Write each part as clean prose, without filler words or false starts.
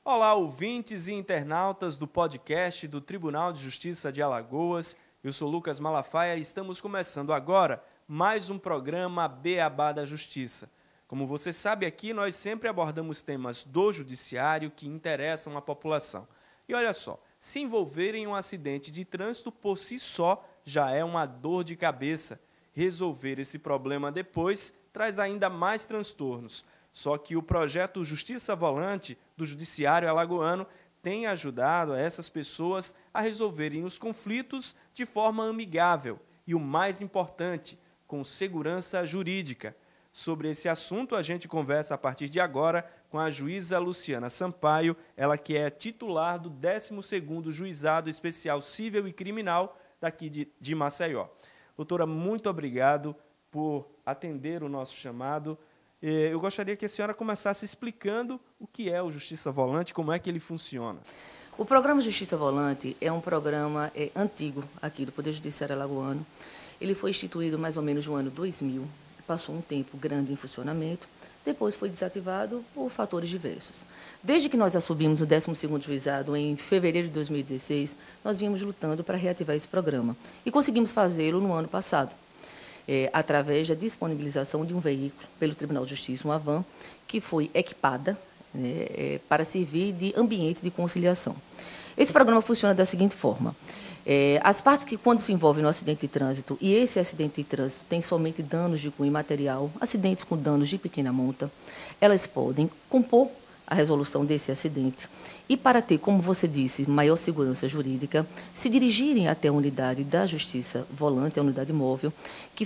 Olá, ouvintes e internautas do podcast do Tribunal de Justiça de Alagoas. Eu sou Lucas Malafaia e estamos começando agora mais um programa Beabá da Justiça. Como você sabe, aqui nós sempre abordamos temas do judiciário que interessam a população. E olha só, se envolver em um acidente de trânsito por si só já é uma dor de cabeça. Resolver esse problema depois traz ainda mais transtornos. Só que o projeto Justiça Volante do Judiciário Alagoano tem ajudado essas pessoas a resolverem os conflitos de forma amigável e, o mais importante, com segurança jurídica. Sobre esse assunto, a gente conversa a partir de agora com a juíza Luciana Sampaio, ela que é titular do 12º Juizado Especial Cível e Criminal daqui de Maceió. Doutora, muito obrigado por atender o nosso chamado. Eu gostaria que a senhora começasse explicando o que é o Justiça Volante, como é que ele funciona. O programa Justiça Volante é um programa antigo aqui do Poder Judiciário Alagoano. Ele foi instituído mais ou menos no ano 2000, passou um tempo grande em funcionamento, depois foi desativado por fatores diversos. Desde que nós assumimos o 12º Juizado em fevereiro de 2016, nós vínhamos lutando para reativar esse programa e conseguimos fazê-lo no ano passado. Através da disponibilização de um veículo pelo Tribunal de Justiça, uma van, que foi equipada para servir de ambiente de conciliação. Esse programa funciona da seguinte forma. As partes que, quando se envolvem no acidente de trânsito, e esse acidente de trânsito tem somente danos de cunho material, acidentes com danos de pequena monta, elas podem compor a resolução desse acidente e, para ter, como você disse, maior segurança jurídica, se dirigirem até a unidade da Justiça Volante, a unidade móvel, que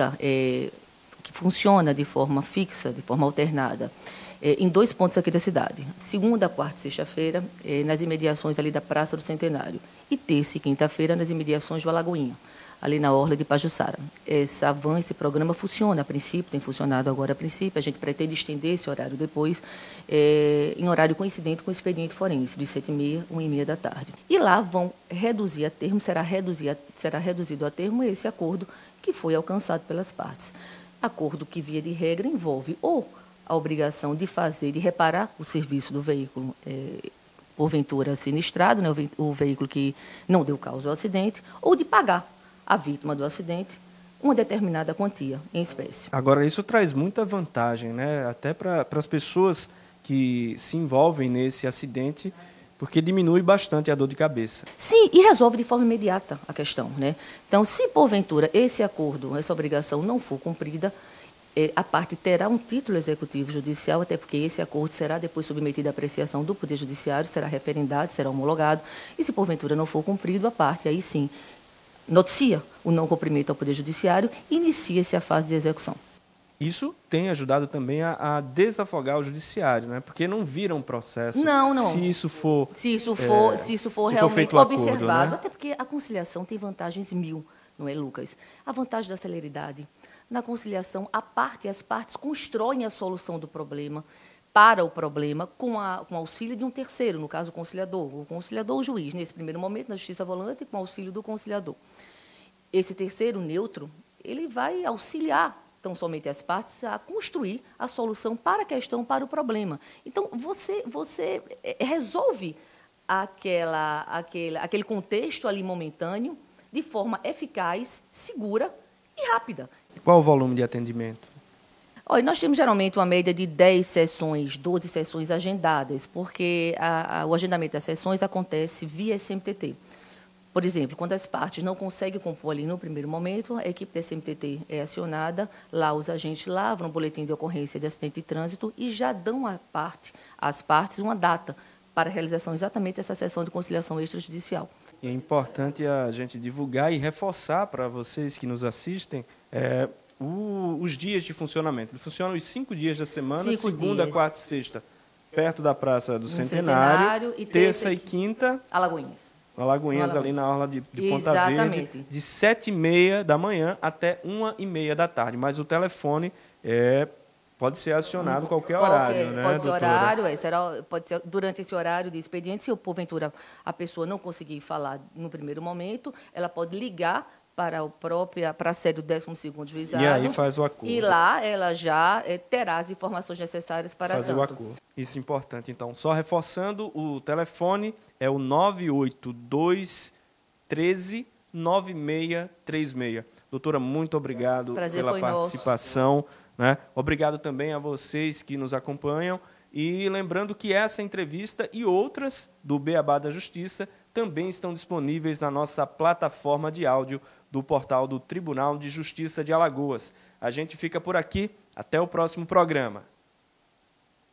funciona de forma fixa, de forma alternada, em 2 pontos aqui da cidade, segunda, quarta e sexta-feira, nas imediações ali da Praça do Centenário, e terça e quinta-feira nas imediações do Alagoinha, ali na orla de Pajuçara. Essa van, esse programa funciona a princípio, tem funcionado agora a princípio, a gente pretende estender esse horário depois, em horário coincidente com o expediente forense, de 7h30, 1h30 da tarde. E lá vão reduzir a termo, será reduzido a termo esse acordo que foi alcançado pelas partes. Acordo que, via de regra, envolve ou a obrigação de fazer, de reparar o serviço do veículo, porventura sinistrado, né, o veículo que não deu causa ao acidente, ou de pagar a vítima do acidente uma determinada quantia em espécie. Agora, isso traz muita vantagem, né? Até para as pessoas que se envolvem nesse acidente, porque diminui bastante a dor de cabeça. Sim, e resolve de forma imediata a questão, né? Então, se porventura esse acordo, essa obrigação não for cumprida, a parte terá um título executivo judicial, até porque esse acordo será depois submetido à apreciação do Poder Judiciário, será referendado, será homologado, e se porventura não for cumprido, a parte aí sim noticia o não cumprimento ao Poder Judiciário e inicia-se a fase de execução. Isso tem ajudado também a desafogar o judiciário, né? Porque não vira um processo. Não. Se isso for realmente feito o acordo, observado, né? até porque a conciliação tem vantagens 1000, não é, Lucas? A vantagem da celeridade. Na conciliação, as partes constroem a solução do problema, para o problema, com auxílio de um terceiro, no caso o conciliador ou o juiz, nesse primeiro momento, na Justiça Volante, com auxílio do conciliador. Esse terceiro, neutro, ele vai auxiliar tão somente as partes a construir a solução para a questão, para o problema. Então, você resolve aquele contexto ali momentâneo de forma eficaz, segura e rápida. Qual o volume de atendimento? Olha, nós temos geralmente uma média de 10 sessões, 12 sessões agendadas, porque o agendamento das sessões acontece via SMTT. Por exemplo, quando as partes não conseguem compor ali no primeiro momento, a equipe da SMTT é acionada, lá os agentes lavram o boletim de ocorrência de acidente de trânsito e já dão às partes uma data para a realização exatamente dessa sessão de conciliação extrajudicial. É importante a gente divulgar e reforçar para vocês que nos assistem os dias de funcionamento. Ele funciona os 5 dias da semana, segunda, quarta e sexta, perto da Praça do Centenário, e terça e quinta, Alagoinhas, ali na orla de Ponta Verde, de 7h30 da manhã até 1h30 da tarde. Mas o telefone pode ser acionado qualquer horário, né, pode ser doutora? horário, pode ser durante esse horário de expediente. Se porventura a pessoa não conseguir falar no primeiro momento, ela pode ligar para a sede do 12º juizado. E aí faz o acordo. E lá ela já terá as informações necessárias para fazer o acordo. Isso é importante. Então, só reforçando, o telefone é o 982139636. Doutora, muito obrigado pela participação. Né? Obrigado também a vocês que nos acompanham. E lembrando que essa entrevista e outras do Beabá da Justiça também estão disponíveis na nossa plataforma de áudio do portal do Tribunal de Justiça de Alagoas. A gente fica por aqui. Até o próximo programa.